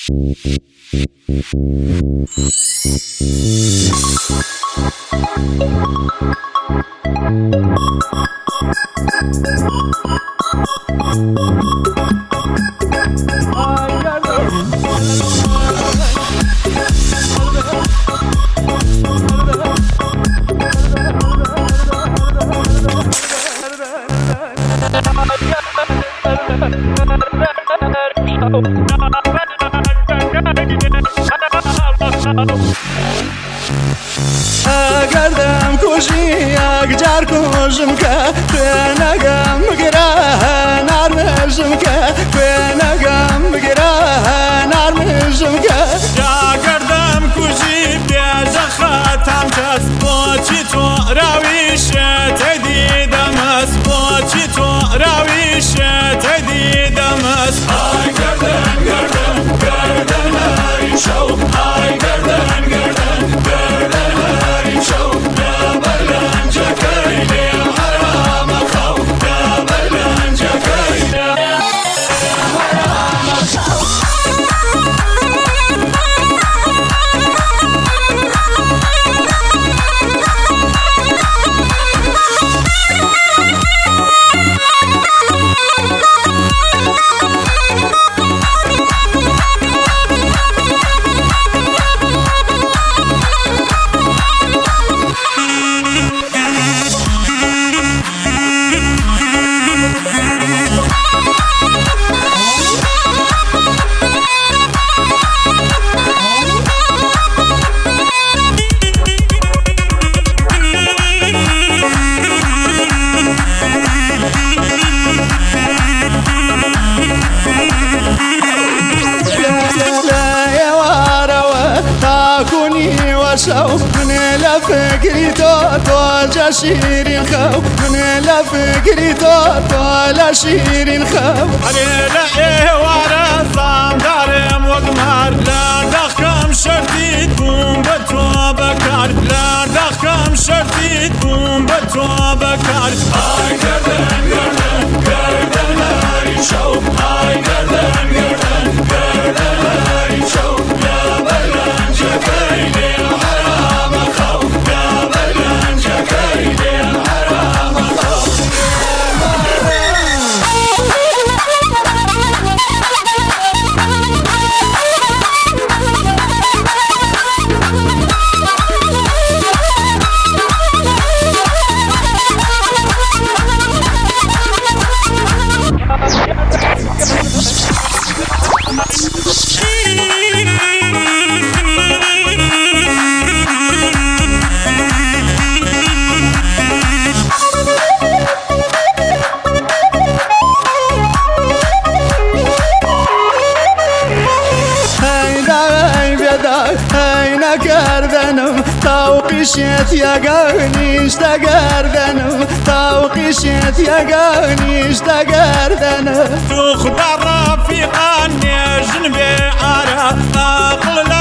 گردم کوشی یک جار کوشم که نگم بگیره نرمشم که نگم بگیره نرمشم که گردم کوشی بیاز خاتم کس باچی تو رویش تدیدم است باچی تو رویش تدیدم است آی گردن گردن گردن هری شو آی گردن گردن گردن هری شو دبلن جکیلی حرام خو دبلن جکیلی حرام خو شو من لفكري تو شيرين خو من لفكري تو شيرين خو علي لا ورا صندارم وقمار لا دخكم شرطي بوم بتو بكار لا دخكم شرطي بوم بتو بكار اي گردن گردن گردن هری شو اي گردن گردن گردن هری شو يا بلان جكيلي گردنم توقیشت یگانیش گردنم توقیشت یگانیش گردنم تو خدا رفیقان جنبی عرا عقل